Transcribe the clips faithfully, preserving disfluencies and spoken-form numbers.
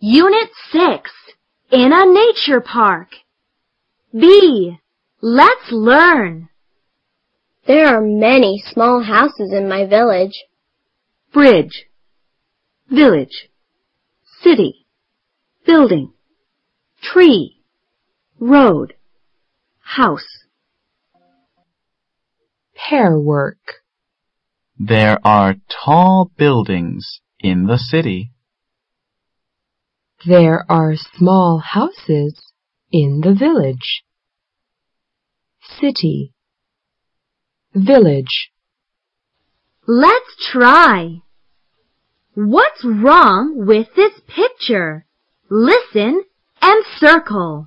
Unit six, in a nature park. B. Let's learn. There are many small houses in my village. Bridge, village, city, building, tree, road, house. Pair work. There are tall buildings in the city. There are small houses in the village. City, village. Let's try. What's wrong with this picture? Listen and circle.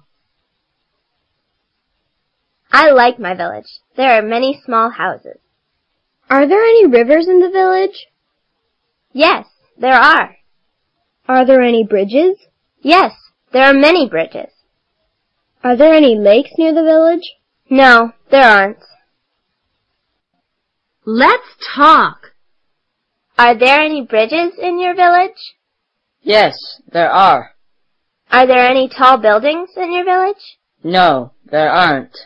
I like my village. There are many small houses. Are there any rivers in the village? Yes, there are. Are there any bridges? Yes, there are many bridges. Are there any lakes near the village? No, there aren't. Let's talk. Are there any bridges in your village? Yes, there are. Are there any tall buildings in your village? No, there aren't.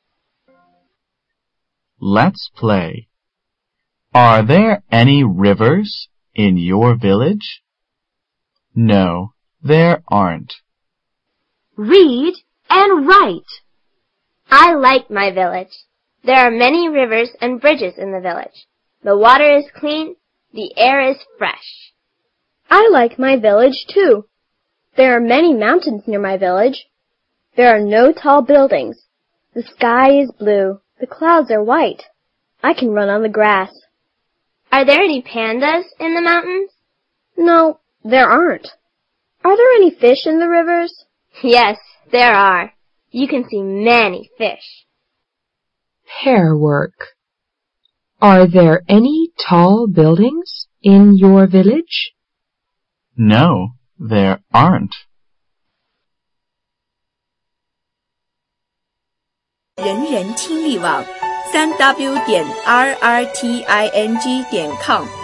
Let's play. Are there any rivers in your village? No, there aren't. Read and write. I like my village. There are many rivers and bridges in the village. The water is clean. The air is fresh. I like my village too. There are many mountains near my village. There are no tall buildings. The sky is blue. The clouds are white. I can run on the grass. Are there any pandas in the mountains? No, there aren't. Are there any fish in the rivers? Yes, there are. You can see many fish. Pair work. Are there any tall buildings in your village? No, there aren't. 人人听力网三 w 点 r r t i n g 点 com